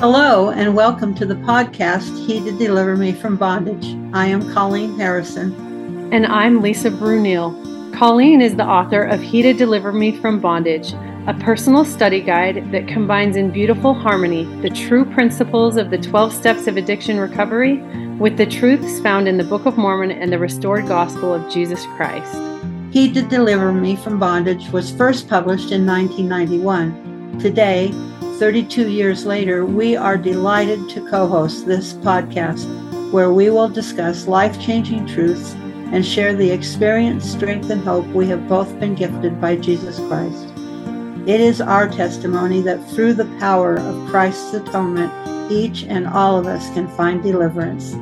Hello, and welcome to the podcast, He to Deliver Me from Bondage. I am Colleen Harrison. And I'm Lisa Brunel. Colleen is the author of He to Deliver Me from Bondage, a personal study guide that combines in beautiful harmony the true principles of the 12 steps of addiction recovery with the truths found in the Book of Mormon and the restored gospel of Jesus Christ. He to Deliver Me from Bondage was first published in 1991. Today, 32 years later, we are delighted to co-host this podcast where we will discuss life-changing truths and share the experience, strength, and hope we have both been gifted by Jesus Christ. It is our testimony that through the power of Christ's atonement, each and all of us can find deliverance.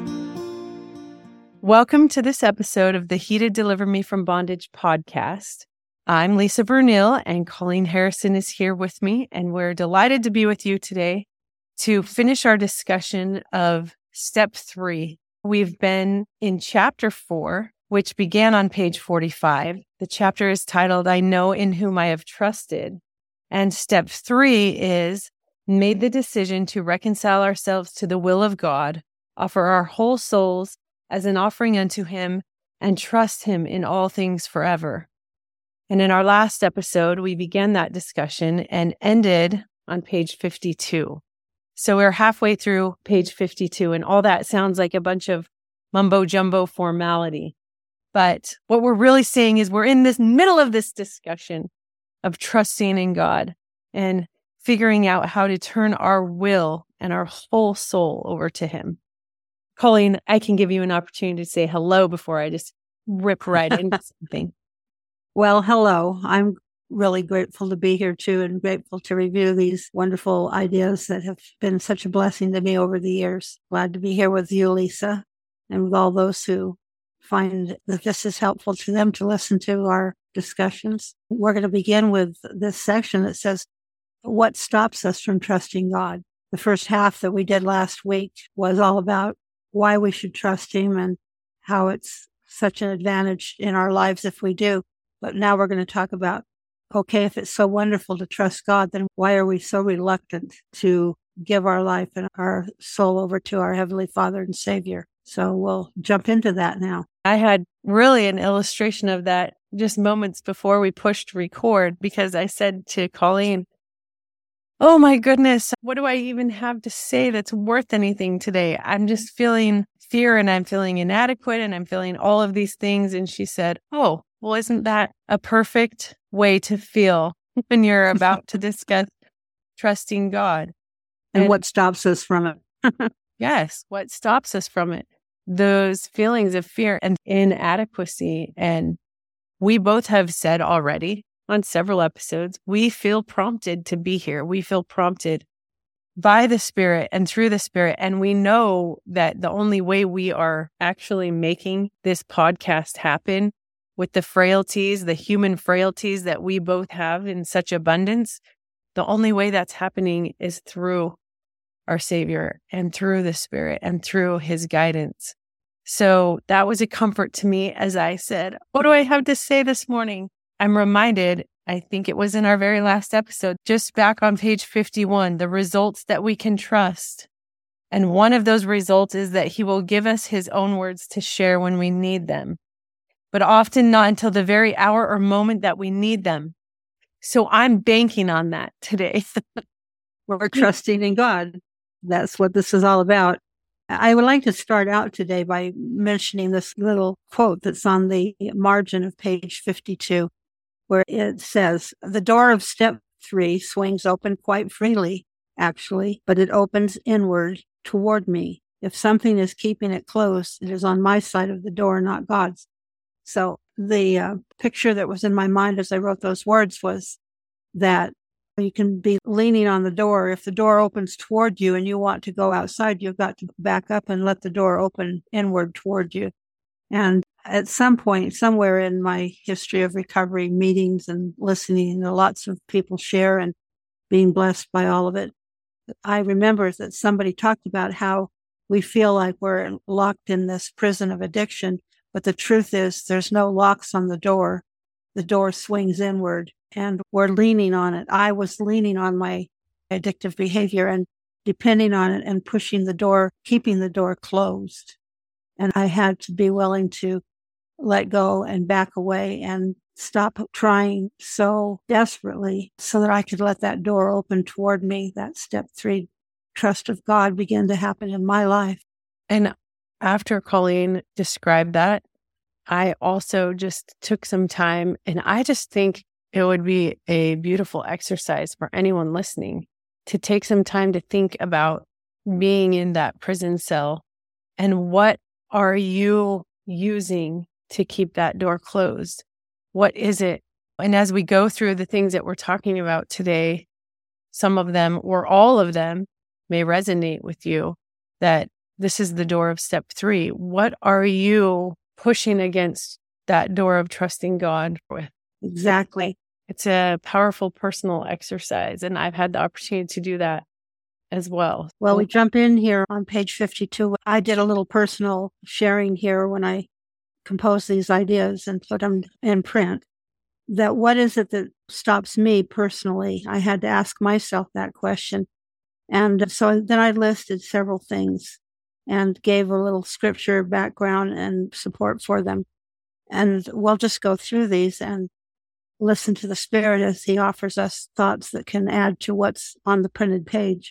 Welcome to this episode of the He to Deliver Me from Bondage podcast. I'm Lisa Brunel, and Colleen Harrison is here with me, and we're delighted to be with you today to finish our discussion of Step 3. We've been in Chapter 4, which began on page 45. The chapter is titled, I Know in Whom I Have Trusted. And Step 3 is, made the decision to reconcile ourselves to the will of God, offer our whole souls as an offering unto Him, and trust Him in all things forever. And in our last episode, we began that discussion and ended on page 52. So we're halfway through page 52, and all that sounds like a bunch of mumbo-jumbo formality. But what we're really saying is we're in this middle of this discussion of trusting in God and figuring out how to turn our will and our whole soul over to Him. Colleen, I can give you an opportunity to say hello before I just rip right into something. Well, hello. I'm really grateful to be here too, and grateful to review these wonderful ideas that have been such a blessing to me over the years. Glad to be here with you, Lisa, and with all those who find that this is helpful to them to listen to our discussions. We're going to begin with this section that says, what stops us from trusting God? The first half that we did last week was all about why we should trust Him and how it's such an advantage in our lives if we do. But now we're going to talk about, okay, if it's so wonderful to trust God, then why are we so reluctant to give our life and our soul over to our Heavenly Father and Savior? So we'll jump into that now. I had really an illustration of that just moments before we pushed record, because I said to Colleen, oh my goodness, what do I even have to say that's worth anything today? I'm just feeling fear and I'm feeling inadequate and I'm feeling all of these things. And she said, oh, well, isn't that a perfect way to feel when you're about to discuss trusting God? And what stops us from it? Yes, what stops us from it? Those feelings of fear and inadequacy. And we both have said already on several episodes, we feel prompted to be here. We feel prompted by the Spirit and through the Spirit. And we know that the only way we are actually making this podcast happen with the frailties, the human frailties that we both have in such abundance, the only way that's happening is through our Savior and through the Spirit and through His guidance. So that was a comfort to me as I said, what do I have to say this morning? I'm reminded, I think it was in our very last episode, just back on page 51, the results that we can trust. And one of those results is that He will give us His own words to share when we need them, but often not until the very hour or moment that we need them. So I'm banking on that today. We're trusting in God. That's what this is all about. I would like to start out today by mentioning this little quote that's on the margin of page 52, where it says, the door of step 3 swings open quite freely, actually, but it opens inward toward me. If something is keeping it closed, it is on my side of the door, not God's. So the picture that was in my mind as I wrote those words was that you can be leaning on the door. If the door opens toward you and you want to go outside, you've got to back up and let the door open inward toward you. And at some point, somewhere in my history of recovery meetings and listening to lots of people share and being blessed by all of it, I remember that somebody talked about how we feel like we're locked in this prison of addiction. But the truth is there's no locks on the door. The door swings inward and we're leaning on it. I was leaning on my addictive behavior and depending on it and pushing the door, keeping the door closed. And I had to be willing to let go and back away and stop trying so desperately so that I could let that door open toward me. That step 3, trust of God, begin to happen in my life. And after Colleen described that, I also just took some time, and I just think it would be a beautiful exercise for anyone listening to take some time to think about being in that prison cell and what are you using to keep that door closed? What is it? And as we go through the things that we're talking about today, some of them or all of them may resonate with you, that this is the door of step 3. What are you pushing against that door of trusting God with? Exactly. It's a powerful personal exercise, and I've had the opportunity to do that as well. Well, we jump in here on page 52. I did a little personal sharing here when I composed these ideas and put them in print. That what is it that stops me personally? I had to ask myself that question. And so then I listed several things and gave a little scripture background and support for them. And we'll just go through these and listen to the Spirit as He offers us thoughts that can add to what's on the printed page.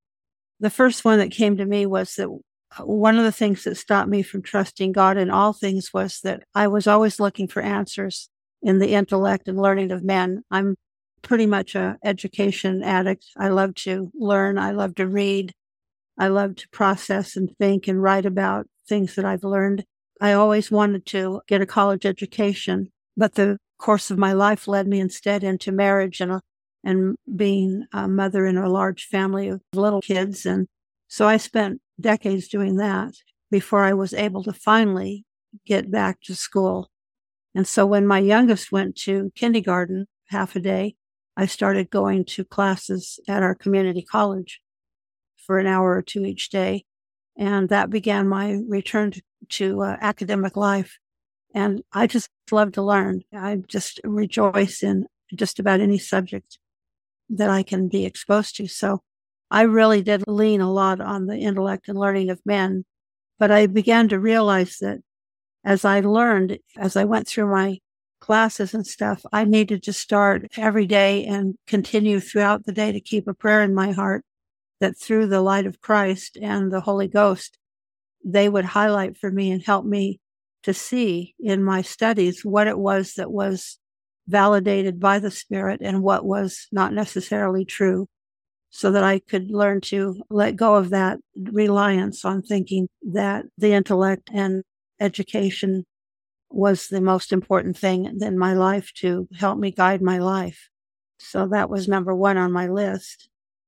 The first one that came to me was that one of the things that stopped me from trusting God in all things was that I was always looking for answers in the intellect and learning of men. I'm pretty much an education addict. I love to learn. I love to read. I love to process and think and write about things that I've learned. I always wanted to get a college education, but the course of my life led me instead into marriage and being a mother in a large family of little kids. And so I spent decades doing that before I was able to finally get back to school. And so when my youngest went to kindergarten half a day, I started going to classes at our community college for an hour or 2 each day. And that began my return to academic life. And I just love to learn. I just rejoice in just about any subject that I can be exposed to. So I really did lean a lot on the intellect and learning of men. But I began to realize that as I learned, as I went through my classes and stuff, I needed to start every day and continue throughout the day to keep a prayer in my heart that through the light of Christ and the Holy Ghost, they would highlight for me and help me to see in my studies what it was that was validated by the Spirit and what was not necessarily true, so that I could learn to let go of that reliance on thinking that the intellect and education was the most important thing in my life to help me guide my life. So that was number 1 on my list.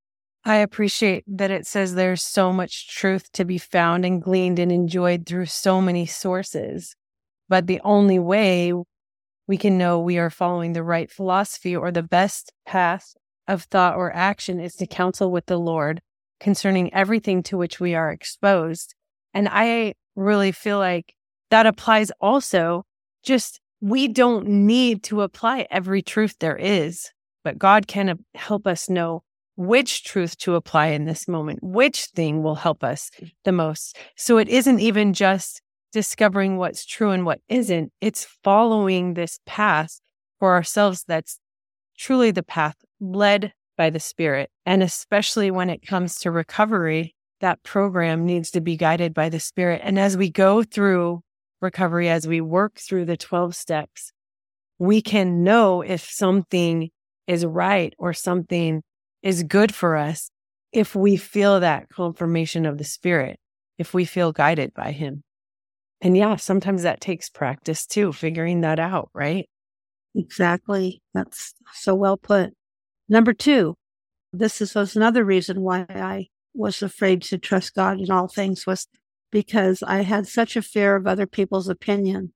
I appreciate that it says there's so much truth to be found and gleaned and enjoyed through so many sources. But the only way we can know we are following the right philosophy or the best path of thought or action is to counsel with the Lord concerning everything to which we are exposed. And I really feel like that applies also. Just we don't need to apply every truth there is, but God can help us know which truth to apply in this moment, which thing will help us the most. So it isn't even just discovering what's true and what isn't. It's following this path for ourselves that's truly the path led by the Spirit. And especially when it comes to recovery, that program needs to be guided by the Spirit. And as we go through recovery, as we work through the 12 steps, we can know if something is right or something is good for us if we feel that confirmation of the Spirit, if we feel guided by Him. And yeah, sometimes that takes practice too, figuring that out, right? Exactly. That's so well put. Number 2, was another reason why I was afraid to trust God in all things, was because I had such a fear of other people's opinions,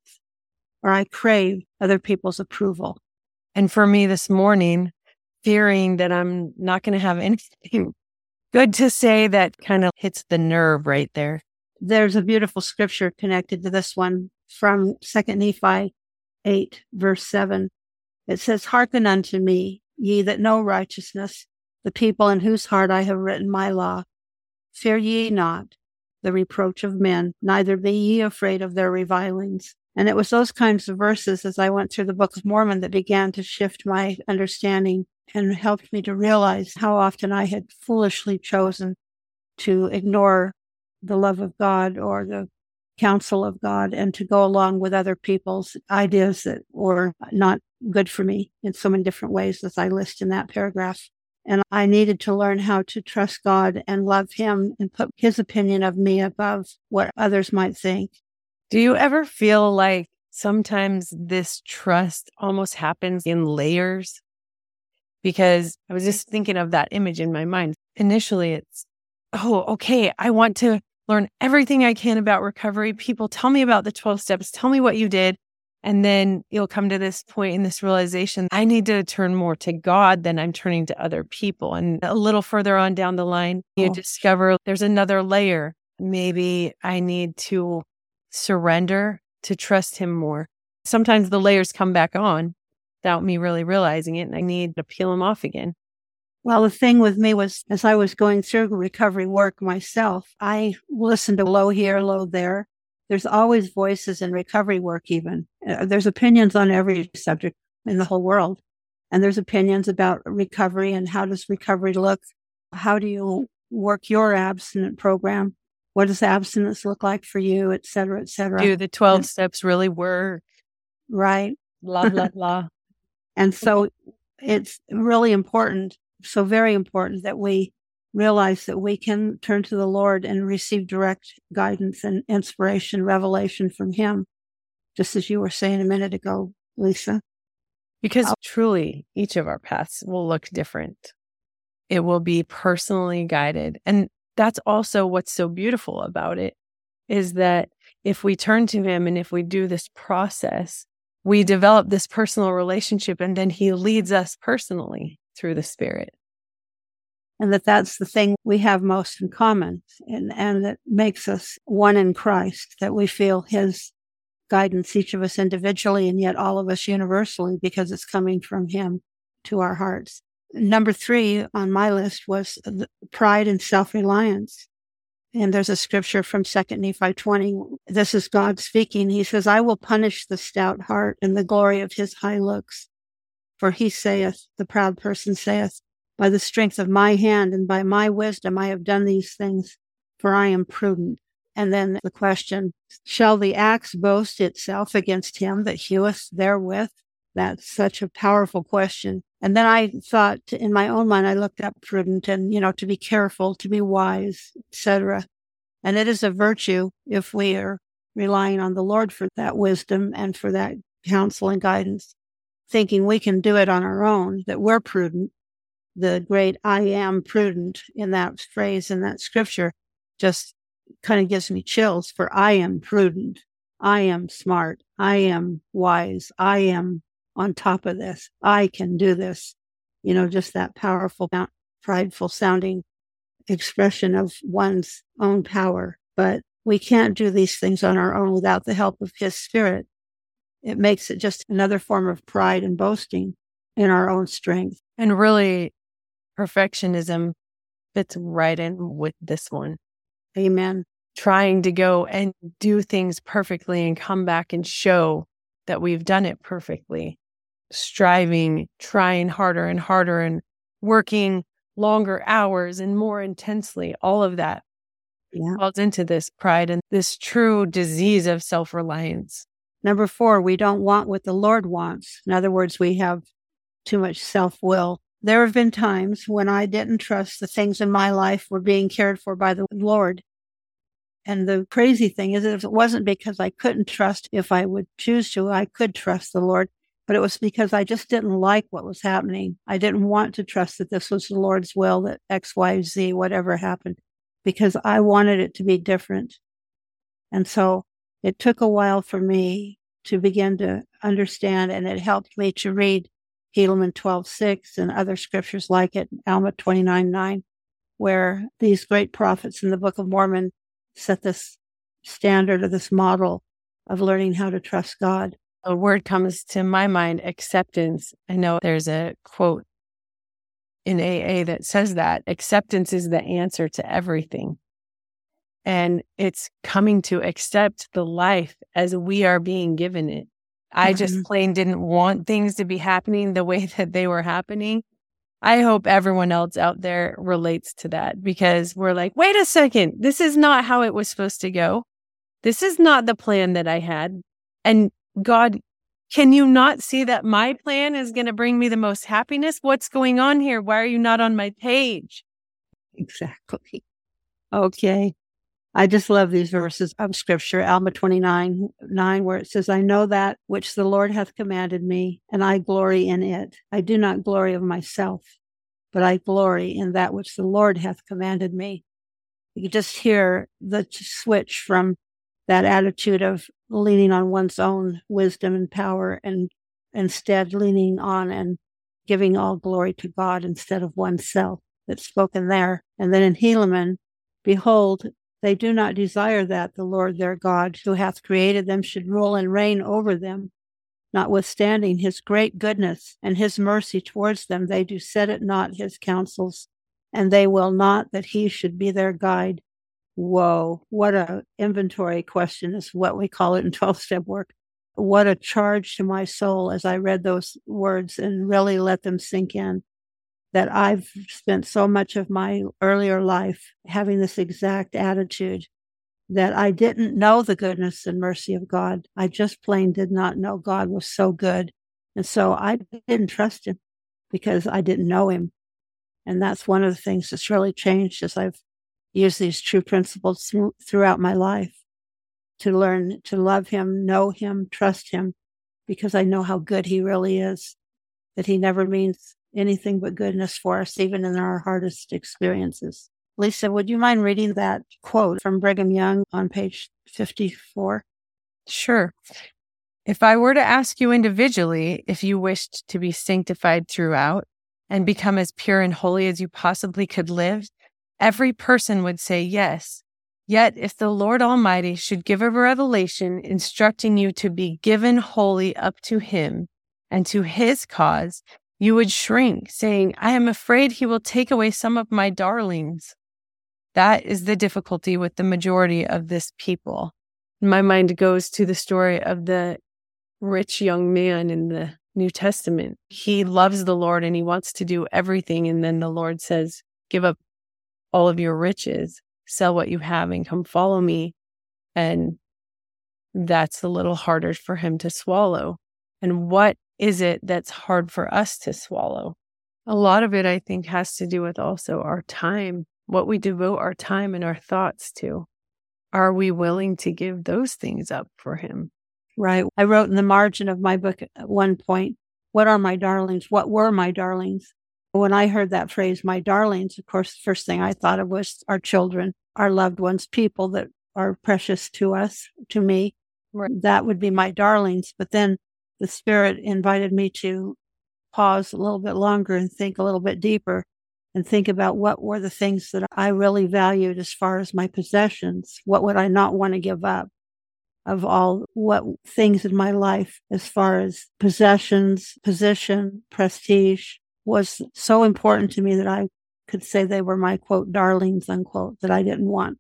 or I craved other people's approval. And for me this morning, fearing that I'm not going to have anything good to say, that kind of hits the nerve right there. There's a beautiful scripture connected to this one from 2 Nephi 8, verse 7. It says, "Hearken unto me, ye that know righteousness, the people in whose heart I have written my law, Fear ye not the reproach of men, neither be ye afraid of their revilings. And it was those kinds of verses as I went through the Book of Mormon that began to shift my understanding and helped me to realize how often I had foolishly chosen to ignore the love of God or the counsel of God and to go along with other people's ideas that were not good for me in so many different ways, as I list in that paragraph. And I needed to learn how to trust God and love Him and put His opinion of me above what others might think. Do you ever feel like sometimes this trust almost happens in layers? Because I was just thinking of that image in my mind. Initially, it's, oh, okay, I want to learn everything I can about recovery. People, tell me about the 12 steps. Tell me what you did. And then you'll come to this point in this realization, I need to turn more to God than I'm turning to other people. And a little further on down the line, you discover there's another layer. Maybe I need to surrender to trust Him more. Sometimes the layers come back on without me really realizing it, and I need to peel them off again. Well, the thing with me was, as I was going through recovery work myself, I listened to low here, low there. There's always voices in recovery work even. There's opinions on every subject in the whole world. And there's opinions about recovery and how does recovery look? How do you work your abstinent program? What does abstinence look like for you, et cetera, et cetera? Do the 12 steps really work? Right. Blah, blah, blah. And so it's really important, so very important that we realize that we can turn to the Lord and receive direct guidance and inspiration, revelation from Him, just as you were saying a minute ago, Lisa. Because truly, each of our paths will look different. It will be personally guided. And that's also what's so beautiful about it, is that if we turn to Him and if we do this process, we develop this personal relationship, and then He leads us personally through the Spirit. And that's the thing we have most in common, and that makes us one in Christ, that we feel His guidance, each of us individually, and yet all of us universally, because it's coming from Him to our hearts. Number 3 on my list was pride and self-reliance. And there's a scripture from 2 Nephi 20. This is God speaking. He says, I will punish the stout heart in the glory of his high looks. For he saith, the proud person saith, by the strength of my hand and by my wisdom I have done these things, for I am prudent. And then the question, shall the axe boast itself against him that heweth therewith? That's such a powerful question. And then I thought in my own mind, I looked up prudent and, to be careful, to be wise, etc. And it is a virtue if we are relying on the Lord for that wisdom and for that counsel and guidance, thinking we can do it on our own, that we're prudent. The great I am prudent in that phrase, in that scripture, just kind of gives me chills, for I am prudent. I am smart. I am wise. I am on top of this. I can do this. Just that powerful, prideful sounding expression of one's own power. But we can't do these things on our own without the help of His Spirit. It makes it just another form of pride and boasting in our own strength. And really, perfectionism fits right in with this one. Amen. Trying to go and do things perfectly and come back and show that we've done it perfectly. Striving, trying harder and harder and working longer hours and more intensely. All of that falls into this pride and this true disease of self-reliance. Number 4, we don't want what the Lord wants. In other words, we have too much self-will. There have been times when I didn't trust the things in my life were being cared for by the Lord. And the crazy thing is that it wasn't because I couldn't trust if I would choose to. I could trust the Lord, but it was because I just didn't like what was happening. I didn't want to trust that this was the Lord's will, that X, Y, Z, whatever happened, because I wanted it to be different. And so it took a while for me to begin to understand, and it helped me to read Helaman 12:6 and other scriptures like it, Alma 29:9, where these great prophets in the Book of Mormon set this standard or this model of learning how to trust God. A word comes to my mind, acceptance. I know there's a quote in AA that says that acceptance is the answer to everything. And it's coming to accept the life as we are being given it. I just plain didn't want things to be happening the way that they were happening. I hope everyone else out there relates to that, because we're like, wait a second, this is not how it was supposed to go. This is not the plan that I had. And God, can you not see that my plan is going to bring me the most happiness? What's going on here? Why are you not on my page? Exactly. Okay. I just love these verses of scripture, Alma 29:9, where it says, I know that which the Lord hath commanded me, and I glory in it. I do not glory of myself, but I glory in that which the Lord hath commanded me. You can just hear the switch from that attitude of leaning on one's own wisdom and power, and instead leaning on and giving all glory to God instead of oneself. That's spoken there. And then in Helaman, behold, they do not desire that the Lord their God, who hath created them, should rule and reign over them. Notwithstanding his great goodness and his mercy towards them, they do set at naught his counsels, and they will not that he should be their guide. Whoa, what a inventory question is what we call it in 12-step work. What a charge to my soul as I read those words and really let them sink in. That I've spent so much of my earlier life having this exact attitude, that I didn't know the goodness and mercy of God. I just plain did not know God was so good. And so I didn't trust him because I didn't know him. And that's one of the things that's really changed as I've used these true principles throughout my life, to learn to love him, know him, trust him, because I know how good he really is, that he never means anything but goodness for us, even in our hardest experiences. Lisa, would you mind reading that quote from Brigham Young on page 54? Sure. If I were to ask you individually if you wished to be sanctified throughout and become as pure and holy as you possibly could live, every person would say yes. Yet if the Lord Almighty should give a revelation instructing you to be given wholly up to him and to his cause, you would shrink, saying, I am afraid he will take away some of my darlings. That is the difficulty with the majority of this people. My mind goes to the story of the rich young man in the New Testament. He loves the Lord and he wants to do everything. And then the Lord says, give up all of your riches, sell what you have and come follow me. And that's a little harder for him to swallow. And what is it that's hard for us to swallow? A lot of it, I think, has to do with also our time, what we devote our time and our thoughts to. Are we willing to give those things up for him? Right. I wrote in the margin of my book at one point, what are my darlings? What were my darlings? When I heard that phrase, my darlings, of course, the first thing I thought of was our children, our loved ones, people that are precious to us, to me. Right. That would be my darlings. But then the Spirit invited me to pause a little bit longer and think a little bit deeper and think about what were the things that I really valued as far as my possessions. What would I not want to give up of all what things in my life as far as possessions, position, prestige was so important to me that I could say they were my, quote, darlings, unquote, that I didn't want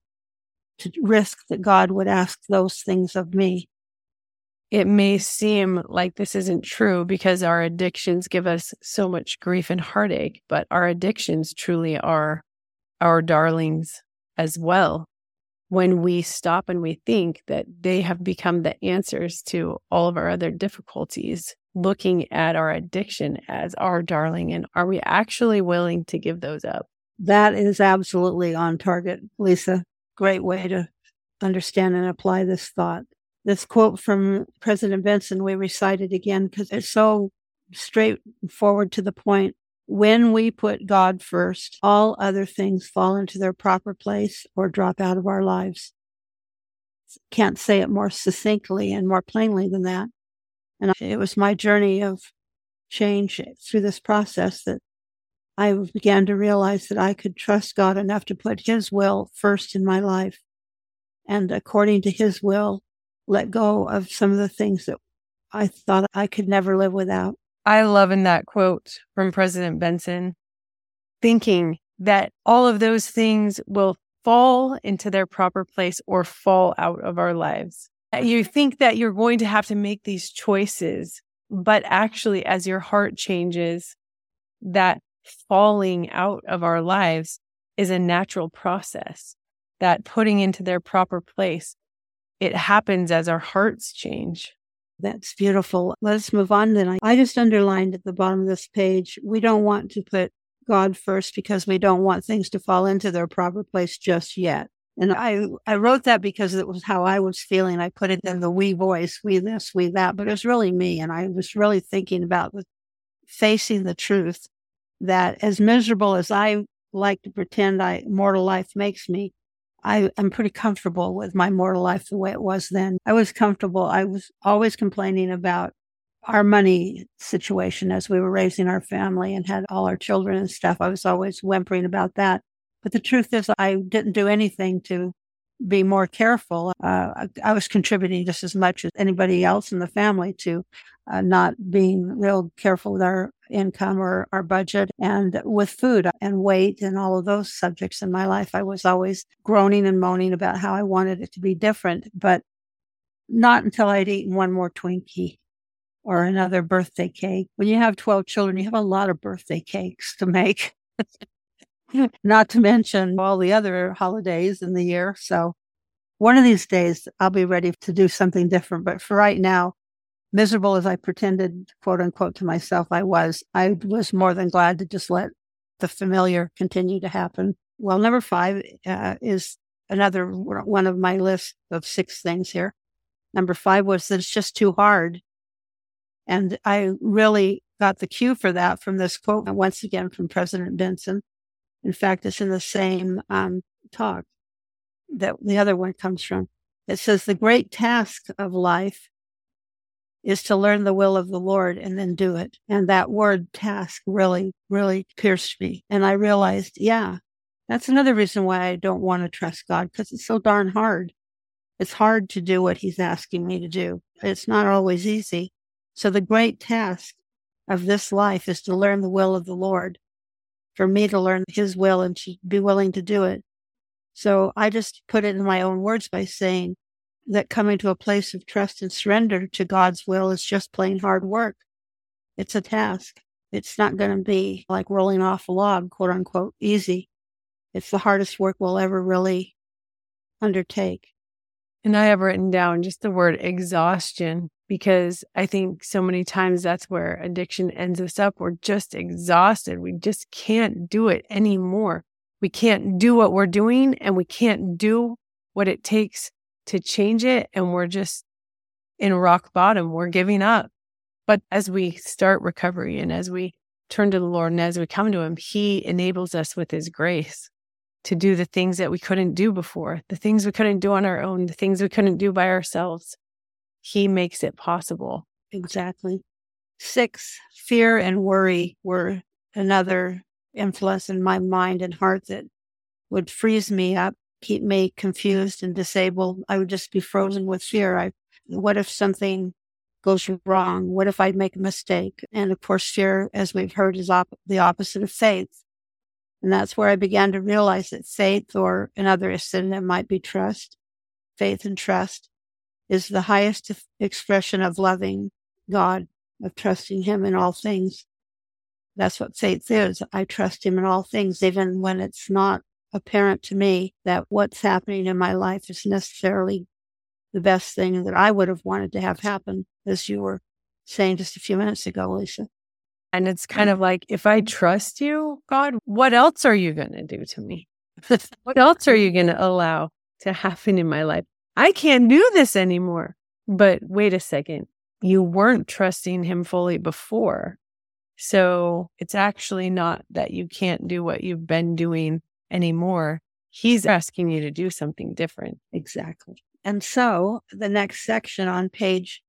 to risk that God would ask those things of me. It may seem like this isn't true because our addictions give us so much grief and heartache, but our addictions truly are our darlings as well. When we stop and we think that they have become the answers to all of our other difficulties, looking at our addiction as our darling, and are we actually willing to give those up? That is absolutely on target, Lisa. Great way to understand and apply this thought. This quote from President Benson, we recited again because it's so straightforward to the point. When we put God first, all other things fall into their proper place or drop out of our lives. Can't say it more succinctly and more plainly than that. And it was my journey of change through this process that I began to realize that I could trust God enough to put his will first in my life. And according to his will, let go of some of the things that I thought I could never live without. I love in that quote from President Benson, thinking that all of those things will fall into their proper place or fall out of our lives. You think that you're going to have to make these choices, but actually, as your heart changes, that falling out of our lives is a natural process. That putting into their proper place, it happens as our hearts change. That's beautiful. Let's move on then. I just underlined at the bottom of this page, we don't want to put God first because we don't want things to fall into their proper place just yet. And I wrote that because it was how I was feeling. I put it in the we voice, we this, we that, but it was really me. And I was really thinking about facing the truth that as miserable as I like to pretend mortal life makes me, I'm pretty comfortable with my mortal life the way it was then. I was comfortable. I was always complaining about our money situation as we were raising our family and had all our children and stuff. I was always whimpering about that. But the truth is I didn't do anything to be more careful. I was contributing just as much as anybody else in the family to not being real careful with our income or our budget and with food and weight and all of those subjects in my life. I was always groaning and moaning about how I wanted it to be different, but not until I'd eaten one more Twinkie or another birthday cake. When you have 12 children, you have a lot of birthday cakes to make. Not to mention all the other holidays in the year. So one of these days I'll be ready to do something different. But for right now, miserable as I pretended, quote unquote, to myself I was more than glad to just let the familiar continue to happen. Well, number 5 is another one of my list of 6 things here. Number 5 was that it's just too hard. And I really got the cue for that from this quote, once again, from President Benson. In fact, it's in the same talk that the other one comes from. It says, the great task of life is to learn the will of the Lord and then do it. And that word task really, really pierced me. And I realized, yeah, that's another reason why I don't want to trust God, because it's so darn hard. It's hard to do what he's asking me to do. It's not always easy. So the great task of this life is to learn the will of the Lord, for me to learn his will and to be willing to do it. So I just put it in my own words by saying that coming to a place of trust and surrender to God's will is just plain hard work. It's a task. It's not going to be like rolling off a log, quote unquote, easy. It's the hardest work we'll ever really undertake. And I have written down just the word exhaustion, because I think so many times that's where addiction ends us up. We're just exhausted. We just can't do it anymore. We can't do what we're doing, and we can't do what it takes to change it. And we're just in rock bottom. We're giving up. But as we start recovery and as we turn to the Lord and as we come to him, he enables us with his grace to do the things that we couldn't do before, the things we couldn't do on our own, the things we couldn't do by ourselves. He makes it possible. Exactly. 6, fear and worry were another influence in my mind and heart that would freeze me up, keep me confused and disabled. I would just be frozen with fear. What if something goes wrong? What if I make a mistake? And of course, fear, as we've heard, is the opposite of faith. And that's where I began to realize that faith, or another synonym might be trust, faith and trust, is the highest expression of loving God, of trusting him in all things. That's what faith is. I trust him in all things, even when it's not apparent to me that what's happening in my life is necessarily the best thing that I would have wanted to have happen, as you were saying just a few minutes ago, Lisa. And it's kind of like, if I trust you, God, what else are you going to do to me? What else are you going to allow to happen in my life? I can't do this anymore. But wait a second, you weren't trusting him fully before. So it's actually not that you can't do what you've been doing anymore. He's asking you to do something different. Exactly. And so the next section on page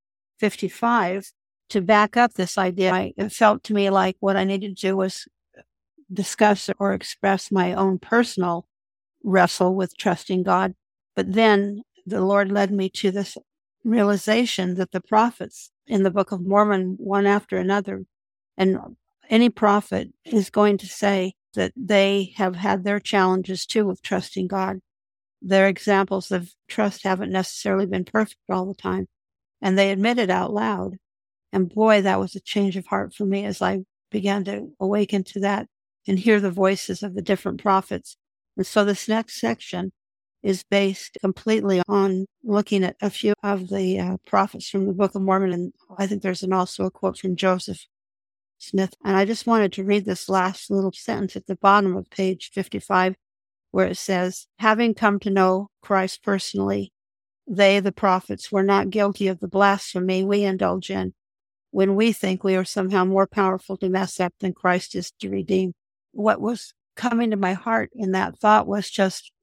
55, to back up this idea, it felt to me like what I needed to do was discuss or express my own personal wrestle with trusting God. But then the Lord led me to this realization that the prophets in the Book of Mormon, one after another, and any prophet is going to say that they have had their challenges too with trusting God. Their examples of trust haven't necessarily been perfect all the time, and they admit it out loud. And boy, that was a change of heart for me as I began to awaken to that and hear the voices of the different prophets. And so this next section is based completely on looking at a few of the prophets from the Book of Mormon. And I think there's also a quote from Joseph Smith. And I just wanted to read this last little sentence at the bottom of page 55, where it says, having come to know Christ personally, they, the prophets, were not guilty of the blasphemy we indulge in when we think we are somehow more powerful to mess up than Christ is to redeem. What was coming to my heart in that thought was just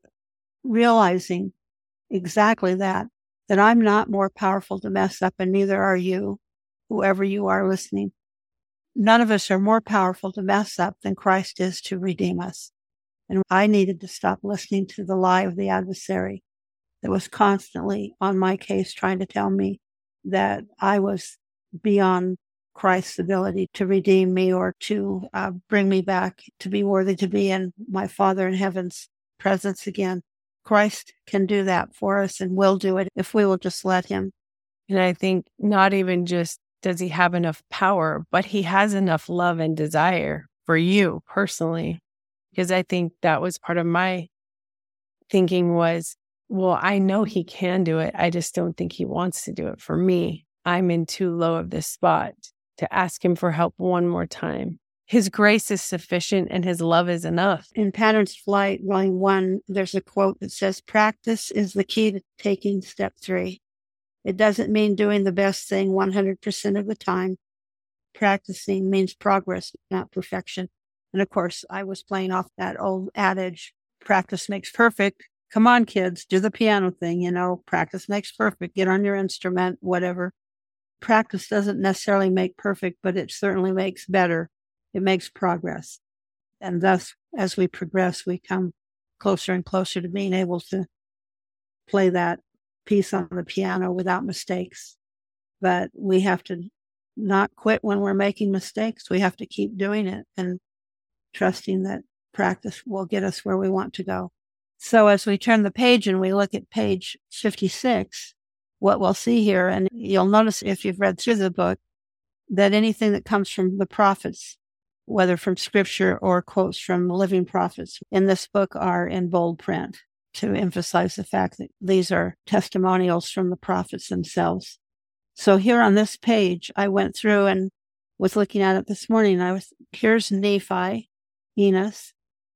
realizing exactly that I'm not more powerful to mess up, and neither are you, whoever you are listening. None of us are more powerful to mess up than Christ is to redeem us. And I needed to stop listening to the lie of the adversary that was constantly on my case, trying to tell me that I was beyond Christ's ability to redeem me or to bring me back to be worthy to be in my Father in heaven's presence again. Christ can do that for us and will do it if we will just let him. And I think not even just does he have enough power, but he has enough love and desire for you personally. Because I think that was part of my thinking was, well, I know he can do it. I just don't think he wants to do it for me. I'm in too low of this spot to ask him for help one more time. His grace is sufficient and his love is enough. In Patterns Flight, Volume 1, there's a quote that says, practice is the key to taking step 3. It doesn't mean doing the best thing 100% of the time. Practicing means progress, not perfection. And of course, I was playing off that old adage, practice makes perfect. Come on, kids, do the piano thing, practice makes perfect. Get on your instrument, whatever. Practice doesn't necessarily make perfect, but it certainly makes better. It makes progress. And thus, as we progress, we come closer and closer to being able to play that piece on the piano without mistakes. But we have to not quit when we're making mistakes. We have to keep doing it and trusting that practice will get us where we want to go. So as we turn the page and we look at page 56, what we'll see here, and you'll notice if you've read through the book, that anything that comes from the prophets, whether from scripture or quotes from living prophets in this book, are in bold print to emphasize the fact that these are testimonials from the prophets themselves. So here on this page, I went through and was looking at it this morning. Here's Nephi, Enos,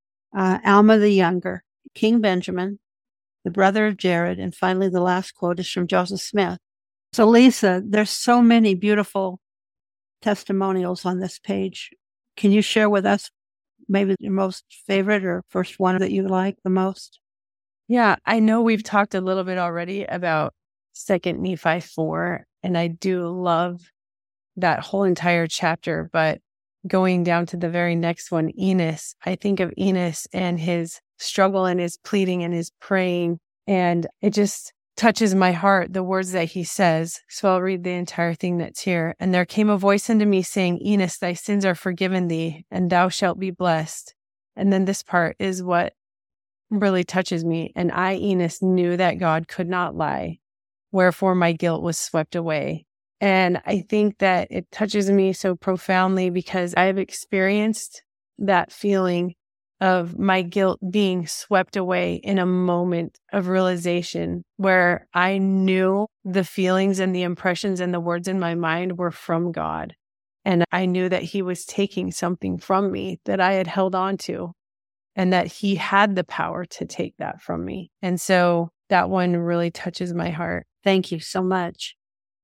Alma the Younger, King Benjamin, the brother of Jared, and finally the last quote is from Joseph Smith. So Lisa, there's so many beautiful testimonials on this page. Can you share with us maybe your most favorite or first one that you like the most? Yeah, I know we've talked a little bit already about 2 Nephi 4, and I do love that whole entire chapter, but going down to the very next one, Enos, I think of Enos and his struggle and his pleading and his praying, and it just touches my heart, the words that he says. So I'll read the entire thing that's here. And there came a voice unto me saying, Enos, thy sins are forgiven thee, and thou shalt be blessed. And then this part is what really touches me. And I, Enos, knew that God could not lie, wherefore my guilt was swept away. And I think that it touches me so profoundly because I've experienced that feeling of my guilt being swept away in a moment of realization where I knew the feelings and the impressions and the words in my mind were from God. And I knew that he was taking something from me that I had held on to and that he had the power to take that from me. And so that one really touches my heart. Thank you so much.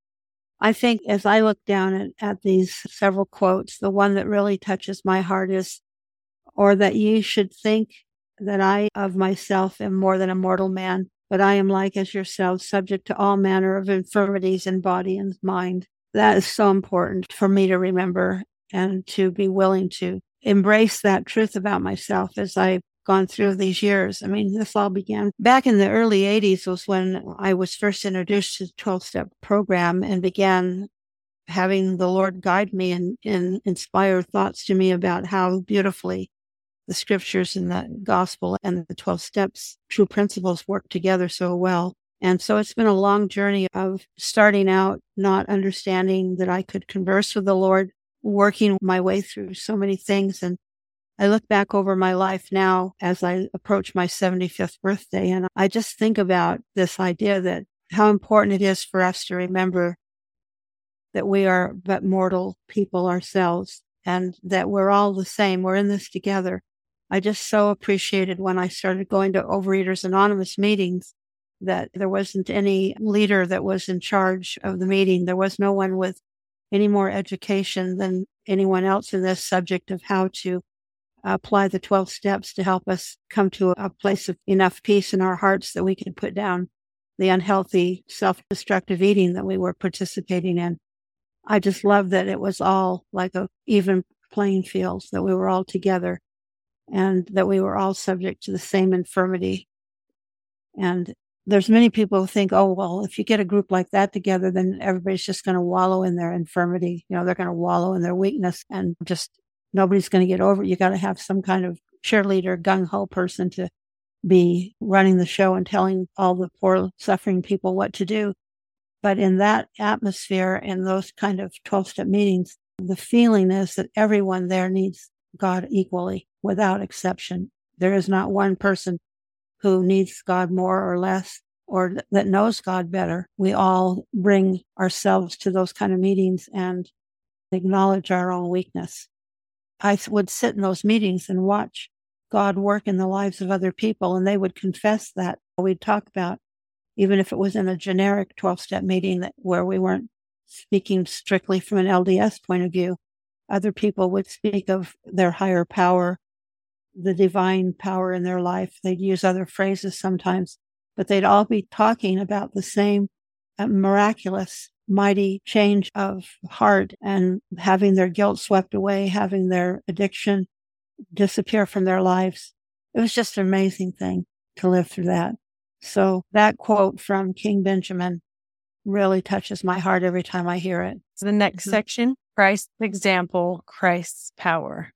I think as I look down at these several quotes, the one that really touches my heart is, or that ye should think that I of myself am more than a mortal man, but I am like as yourselves, subject to all manner of infirmities in body and mind. That is so important for me to remember and to be willing to embrace that truth about myself as I've gone through these years. I mean, this all began back in the early 80s was when I was first introduced to the 12-step program and began having the Lord guide me and inspire thoughts to me about how beautifully the scriptures and the gospel and the 12 steps, true principles work together so well. And so it's been a long journey of starting out, not understanding that I could converse with the Lord, working my way through so many things. And I look back over my life now as I approach my 75th birthday, and I just think about this idea that how important it is for us to remember that we are but mortal people ourselves and that we're all the same. We're in this together. I just so appreciated when I started going to Overeaters Anonymous meetings that there wasn't any leader that was in charge of the meeting. There was no one with any more education than anyone else in this subject of how to apply the 12 steps to help us come to a place of enough peace in our hearts that we could put down the unhealthy, self-destructive eating that we were participating in. I just love that it was all like a even playing field, that we were all together and that we were all subject to the same infirmity. And there's many people who think, oh, well, if you get a group like that together, then everybody's just going to wallow in their infirmity. They're going to wallow in their weakness and just nobody's going to get over it. You got to have some kind of cheerleader, gung-ho person to be running the show and telling all the poor suffering people what to do. But in that atmosphere, in those kind of 12-step meetings, the feeling is that everyone there needs God equally, without exception. There is not one person who needs God more or less, or that knows God better. We all bring ourselves to those kind of meetings and acknowledge our own weakness. I would sit in those meetings and watch God work in the lives of other people, and they would confess that. We'd talk about, even if it was in a generic 12-step meeting where we weren't speaking strictly from an LDS point of view, other people would speak of their higher power, the divine power in their life. They'd use other phrases sometimes, but they'd all be talking about the same miraculous, mighty change of heart and having their guilt swept away, having their addiction disappear from their lives. It was just an amazing thing to live through that. So that quote from King Benjamin really touches my heart every time I hear it. So the next section, Christ's example, Christ's power.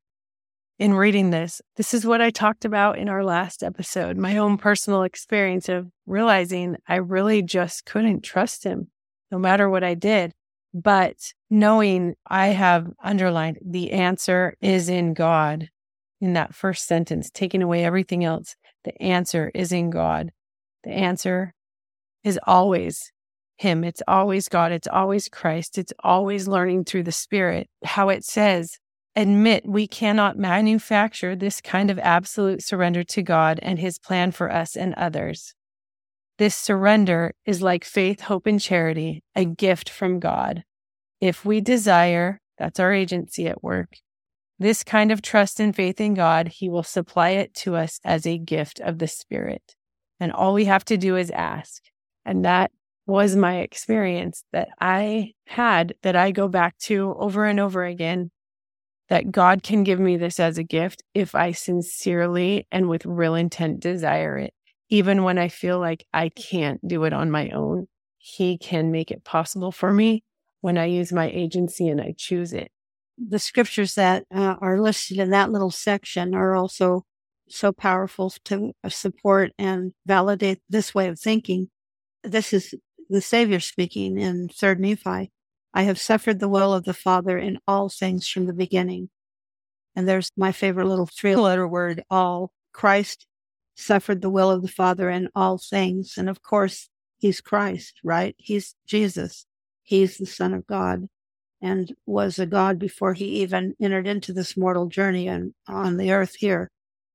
In reading this is what I talked about in our last episode, my own personal experience of realizing I really just couldn't trust him no matter what I did. But knowing, I have underlined, the answer is in God. In that first sentence, taking away everything else, the answer is in God. The answer is always him. It's always God. It's always Christ. It's always learning through the Spirit. How it says, admit we cannot manufacture this kind of absolute surrender to God and his plan for us and others. This surrender is like faith, hope, and charity, a gift from God. If we desire, that's our agency at work, this kind of trust and faith in God, he will supply it to us as a gift of the Spirit. And all we have to do is ask. And that was my experience that I had, that I go back to over and over again, that God can give me this as a gift if I sincerely and with real intent desire it. Even when I feel like I can't do it on my own, he can make it possible for me when I use my agency and I choose it. The scriptures that are listed in that little section are also so powerful to support and validate this way of thinking. This is the Savior speaking in 3rd Nephi. I have suffered the will of the Father in all things from the beginning. And there's my favorite little 3-letter word, all. Christ suffered the will of the Father in all things. And of course, he's Christ, right? He's Jesus. He's the Son of God and was a God before he even entered into this mortal journey and on the earth here.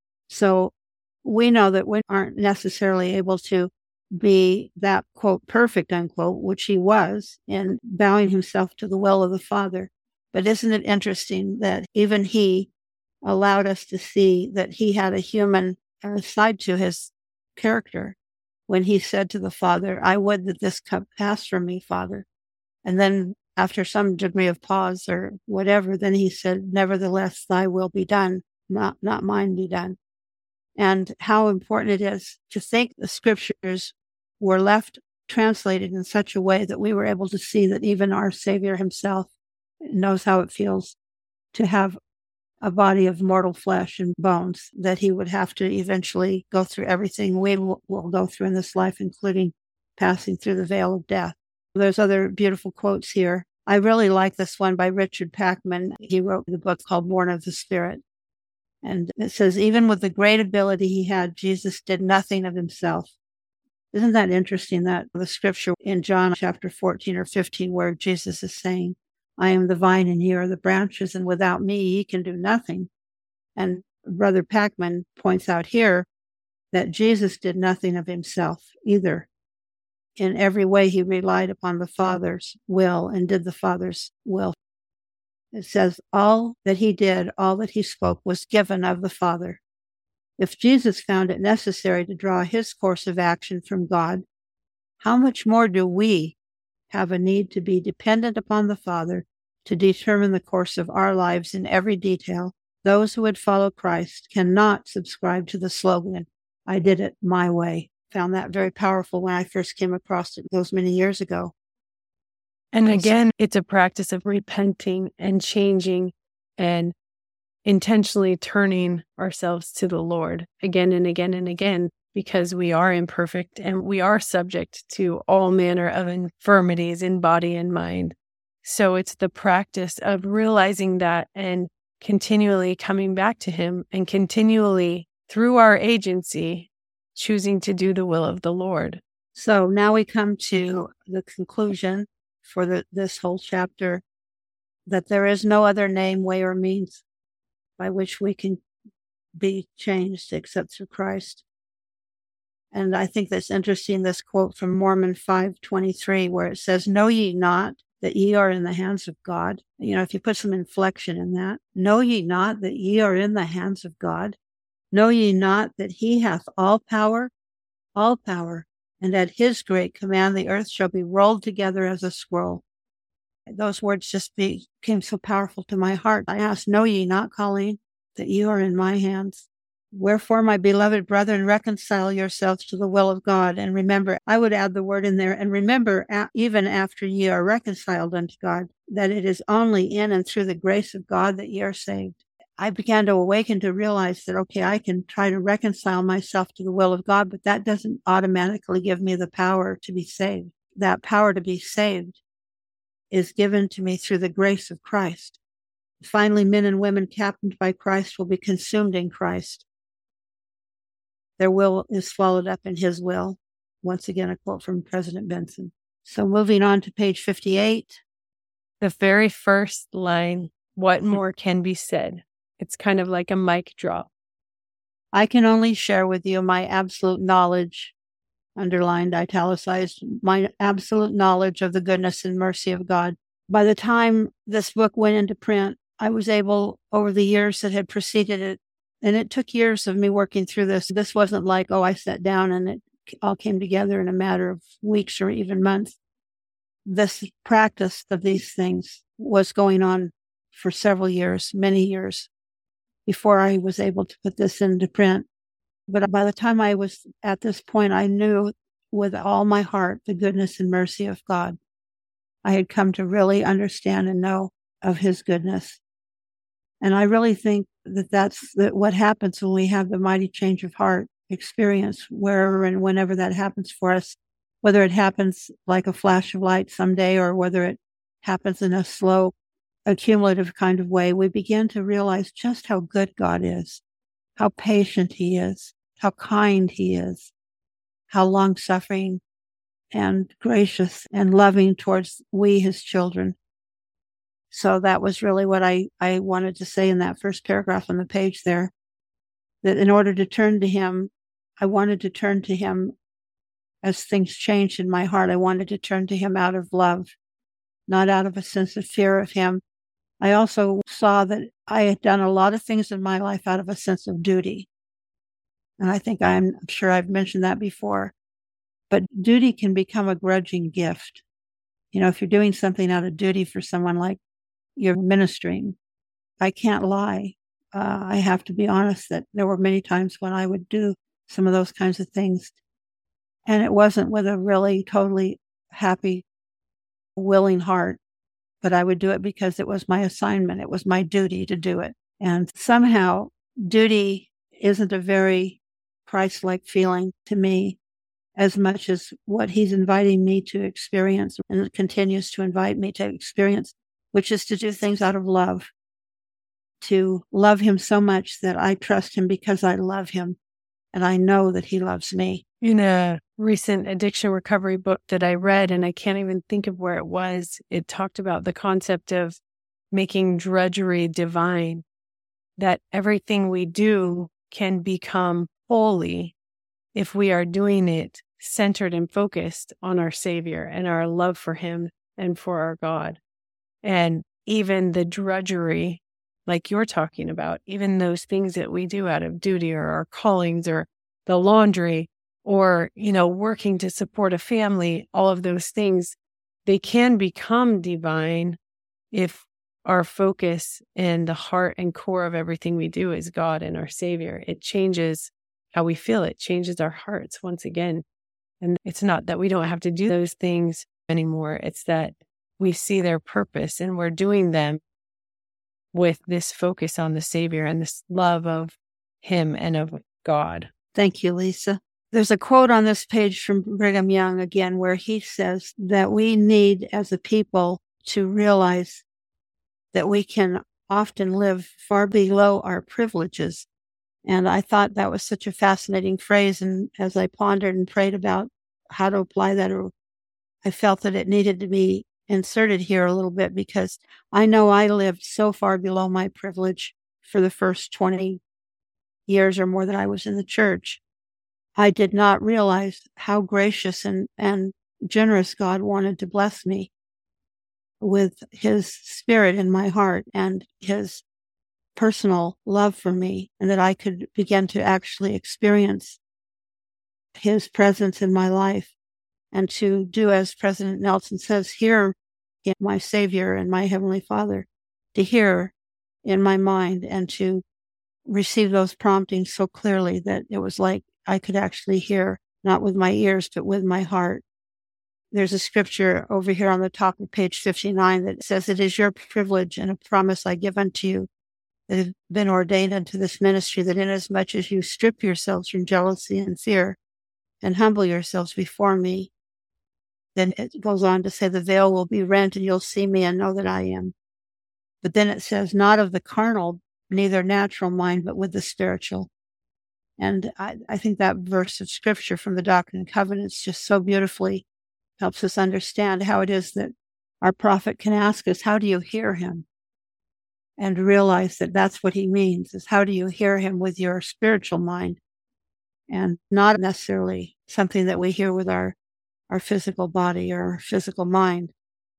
So we know that we aren't necessarily able to be that, quote, perfect, unquote, which he was in bowing himself to the will of the Father. But isn't it interesting that even he allowed us to see that he had a human side to his character when he said to the Father, I would that this cup pass from me, Father. And then after some degree of pause or whatever, then he said, nevertheless, thy will be done, not mine be done. And how important it is to think the scriptures were left translated in such a way that we were able to see that even our Savior himself knows how it feels to have a body of mortal flesh and bones, that he would have to eventually go through everything we will go through in this life, including passing through the veil of death. There's other beautiful quotes here. I really like this one by Richard Packman. He wrote the book called Born of the Spirit. And it says, even with the great ability he had, Jesus did nothing of himself. Isn't that interesting, that the scripture in John chapter 14 or 15 where Jesus is saying, I am the vine and ye are the branches, and without me ye can do nothing. And Brother Packman points out here that Jesus did nothing of himself either. In every way he relied upon the Father's will and did the Father's will. It says all that he did, all that he spoke was given of the Father. If Jesus found it necessary to draw his course of action from God, how much more do we have a need to be dependent upon the Father to determine the course of our lives in every detail? Those who would follow Christ cannot subscribe to the slogan, I did it my way. Found that very powerful when I first came across it those many years ago. And again, it's a practice of repenting and changing and intentionally turning ourselves to the Lord again and again and again, because we are imperfect and we are subject to all manner of infirmities in body and mind. So it's the practice of realizing that and continually coming back to him and continually, through our agency, choosing to do the will of the Lord. So now we come to the conclusion for this whole chapter, that there is no other name, way, or means by which we can be changed except through Christ. And I think that's interesting, this quote from Mormon 5:23, where it says, know ye not that ye are in the hands of God? If you put some inflection in that, know ye not that ye are in the hands of God? Know ye not that he hath all power, and at his great command the earth shall be rolled together as a scroll? Those words just became so powerful to my heart. I asked, know ye not, Colleen, that you are in my hands? Wherefore, my beloved brethren, reconcile yourselves to the will of God. And remember, I would add the word in there, and remember, even after ye are reconciled unto God, that it is only in and through the grace of God that ye are saved. I began to awaken to realize that, okay, I can try to reconcile myself to the will of God, but that doesn't automatically give me the power to be saved. That power to be saved is given to me through the grace of Christ. Finally, men and women captained by Christ will be consumed in Christ. Their will is swallowed up in his will. Once again, a quote from President Benson. So moving on to page 58. The very first line, what more can be said? It's kind of like a mic drop. I can only share with you my absolute knowledge, underlined, italicized, my absolute knowledge of the goodness and mercy of God. By the time this book went into print, I was able, over the years that had preceded it, and it took years of me working through this. This wasn't like, I sat down and it all came together in a matter of weeks or even months. This practice of these things was going on for several years, many years, before I was able to put this into print. But by the time I was at this point, I knew with all my heart the goodness and mercy of God. I had come to really understand and know of his goodness. And I really think that that's what happens when we have the mighty change of heart experience, wherever and whenever that happens for us, whether it happens like a flash of light someday or whether it happens in a slow, accumulative kind of way, we begin to realize just how good God is, how patient he is, how kind he is, how long-suffering and gracious and loving towards we, his children. So that was really what I wanted to say in that first paragraph on the page there, that in order to turn to him, I wanted to turn to him as things changed in my heart. I wanted to turn to him out of love, not out of a sense of fear of him. I also saw that I had done a lot of things in my life out of a sense of duty. And I think I'm sure I've mentioned that before. But duty can become a grudging gift. If you're doing something out of duty for someone, like you're ministering, I can't lie. I have to be honest that there were many times when I would do some of those kinds of things. And it wasn't with a really totally happy, willing heart, but I would do it because it was my assignment. It was my duty to do it. And somehow duty isn't a very Christ-like feeling to me as much as what he's inviting me to experience and continues to invite me to experience, which is to do things out of love, to love him so much that I trust him because I love him and I know that he loves me. In a recent addiction recovery book that I read, and I can't even think of where it was, it talked about the concept of making drudgery divine, that everything we do can become holy if we are doing it centered and focused on our Savior and our love for him and for our God. And even the drudgery, like you're talking about, even those things that we do out of duty or our callings or the laundry or, working to support a family, all of those things, they can become divine if our focus and the heart and core of everything we do is God and our Savior. It changes how we feel. It changes our hearts once again. And it's not that we don't have to do those things anymore. It's that we see their purpose and we're doing them with this focus on the Savior and this love of him and of God. Thank you, Lisa. There's a quote on this page from Brigham Young again, where he says that we need as a people to realize that we can often live far below our privileges. And I thought that was such a fascinating phrase. And as I pondered and prayed about how to apply that, I felt that it needed to be inserted here a little bit because I know I lived so far below my privilege for the first 20 years or more that I was in the church. I did not realize how gracious and generous God wanted to bless me with his spirit in my heart and his personal love for me, and that I could begin to actually experience his presence in my life and to do as President Nelson says, hear in my Savior and my Heavenly Father, to hear in my mind and to receive those promptings so clearly that it was like I could actually hear, not with my ears, but with my heart. There's a scripture over here on the top of page 59 that says, "It is your privilege and a promise I give unto you that have been ordained unto this ministry, that inasmuch as you strip yourselves from jealousy and fear and humble yourselves before me," then it goes on to say, "the veil will be rent and you'll see me and know that I am." But then it says, "Not of the carnal, neither natural mind, but with the spiritual." And I think that verse of scripture from the Doctrine and Covenants just so beautifully helps us understand how it is that our prophet can ask us, how do you hear him? And realize that that's what he means, is how do you hear him with your spiritual mind and not necessarily something that we hear with our physical body or our physical mind.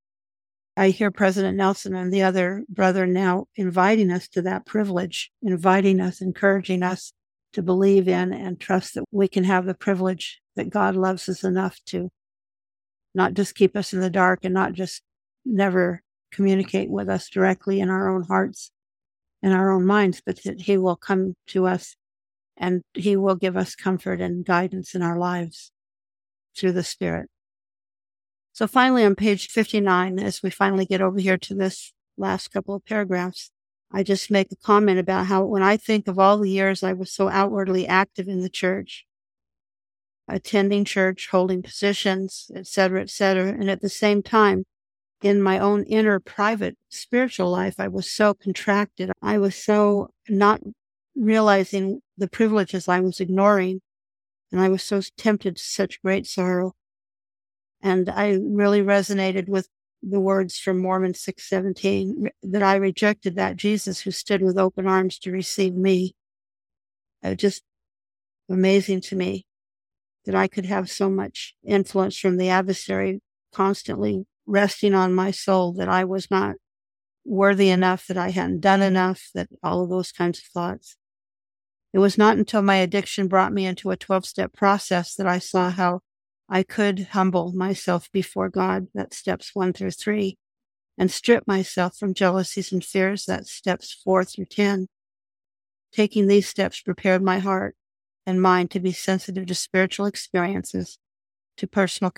I hear President Nelson and the other brother now inviting us to that privilege, inviting us, encouraging us to believe in and trust that we can have the privilege that God loves us enough to not just keep us in the dark and not just never communicate with us directly in our own hearts and our own minds, but that he will come to us and he will give us comfort and guidance in our lives through the Spirit. So finally, on page 59, as we finally get over here to this last couple of paragraphs, I just make a comment about how when I think of all the years I was so outwardly active in the church, attending church, holding positions, et cetera, and at the same time, in my own inner private spiritual life, I was so contracted. I was so not realizing the privileges I was ignoring, and I was so tempted to such great sorrow. And I really resonated with the words from Mormon 6:17, that I rejected that Jesus who stood with open arms to receive me. It was just amazing to me that I could have so much influence from the adversary constantly resting on my soul, that I was not worthy enough, that I hadn't done enough, that all of those kinds of thoughts. It was not until my addiction brought me into a 12-step process that I saw how I could humble myself before God, that's steps 1 through 3, and strip myself from jealousies and fears, that's steps 4 through 10. Taking these steps prepared my heart and mind to be sensitive to spiritual experiences, to personal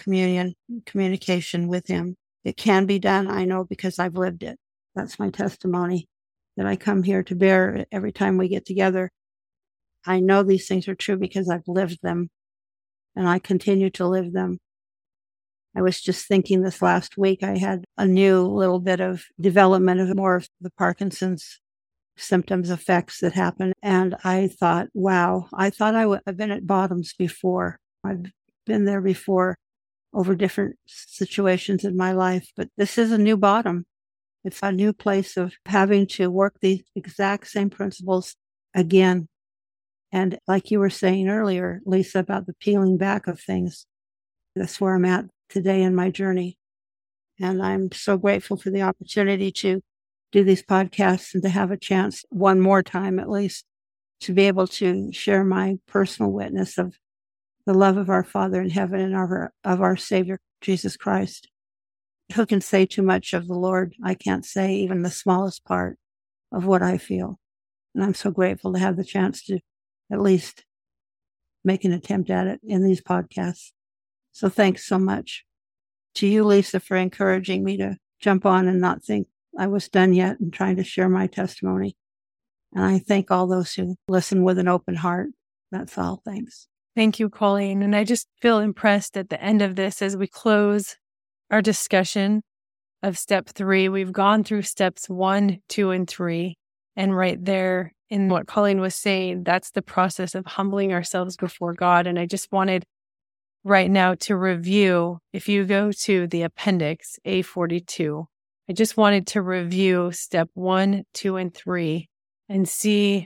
communication with him. It can be done, I know, because I've lived it. That's my testimony, that I come here to bear every time we get together. I know these things are true because I've lived them, and I continue to live them. I was just thinking this last week, I had a new little bit of development of more of the Parkinson's symptoms effects that happen. And I thought, wow, I thought I've been at bottoms before. I've been there before over different situations in my life, but this is a new bottom. It's a new place of having to work these exact same principles again. And like you were saying earlier, Lisa, about the peeling back of things, that's where I'm at today in my journey. And I'm so grateful for the opportunity to do these podcasts and to have a chance one more time, at least, to be able to share my personal witness of the love of our Father in heaven and of our Savior, Jesus Christ. Who can say too much of the Lord? I can't say even the smallest part of what I feel. And I'm so grateful to have the chance to at least make an attempt at it in these podcasts. So thanks so much to you, Lisa, for encouraging me to jump on and not think I was done yet and trying to share my testimony. And I thank all those who listen with an open heart. That's all. Thanks. Thank you, Colleen. And I just feel impressed at the end of this as we close our discussion of step 3. We've gone through steps 1, 2, and 3. And right there in what Colleen was saying, that's the process of humbling ourselves before God. And I just wanted right now to review, if you go to the appendix A42, I just wanted to review step 1, 2, and 3 and see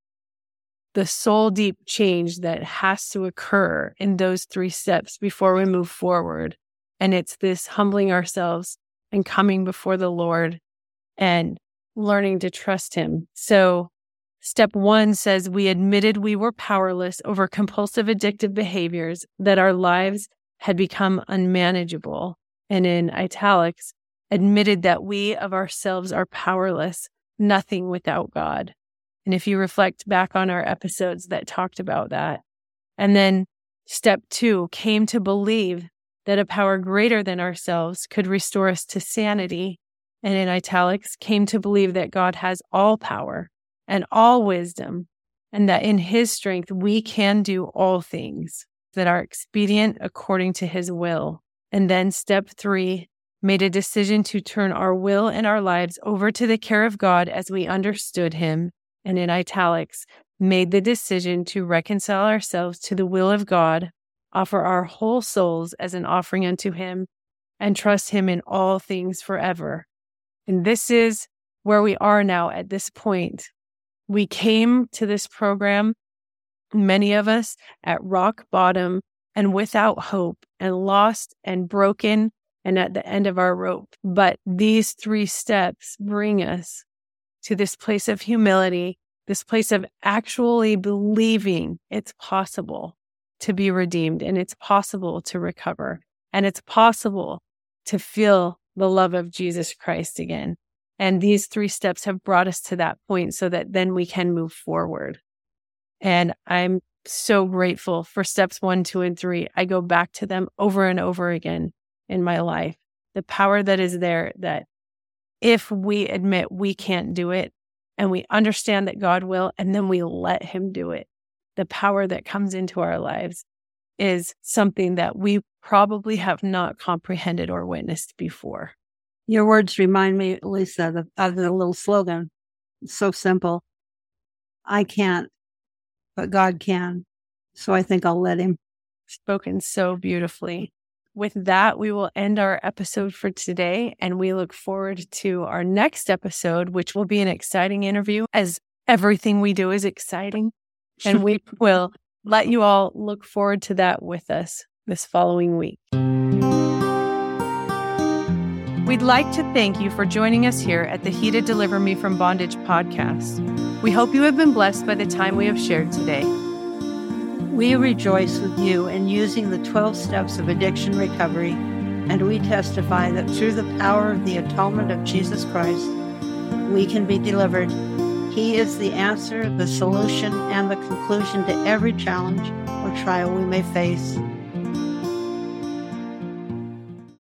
the soul deep change that has to occur in those 3 steps before we move forward. And it's this humbling ourselves and coming before the Lord and learning to trust Him. So step 1 says we admitted we were powerless over compulsive addictive behaviors, that our lives had become unmanageable. And in italics, admitted that we of ourselves are powerless, nothing without God. And if you reflect back on our episodes that talked about that. And then step 2 came to believe that a power greater than ourselves could restore us to sanity. And in italics, came to believe that God has all power and all wisdom, and that in His strength we can do all things that are expedient according to His will. And then step 3 made a decision to turn our will and our lives over to the care of God as we understood Him. And in italics, made the decision to reconcile ourselves to the will of God, offer our whole souls as an offering unto Him, and trust Him in all things forever. And this is where we are now at this point. We came to this program, many of us, at rock bottom and without hope and lost and broken and at the end of our rope. But these 3 steps bring us to this place of humility, this place of actually believing it's possible to be redeemed, and it's possible to recover, and it's possible to feel the love of Jesus Christ again. And these 3 steps have brought us to that point so that then we can move forward. And I'm so grateful for steps 1, 2, and 3. I go back to them over and over again in my life. The power that is there, that if we admit we can't do it and we understand that God will, and then we let Him do it, the power that comes into our lives is something that we probably have not comprehended or witnessed before. Your words remind me, Lisa, of the little slogan. It's so simple. I can't, but God can. So I think I'll let Him. Spoken so beautifully. With that, we will end our episode for today, and we look forward to our next episode, which will be an exciting interview, as everything we do is exciting. And we will let you all look forward to that with us this following week. We'd like to thank you for joining us here at the He to Deliver Me from Bondage podcast. We hope you have been blessed by the time we have shared today. We rejoice with you in using the 12 steps of addiction recovery, and we testify that through the power of the atonement of Jesus Christ, we can be delivered. He is the answer, the solution, and the conclusion to every challenge or trial we may face.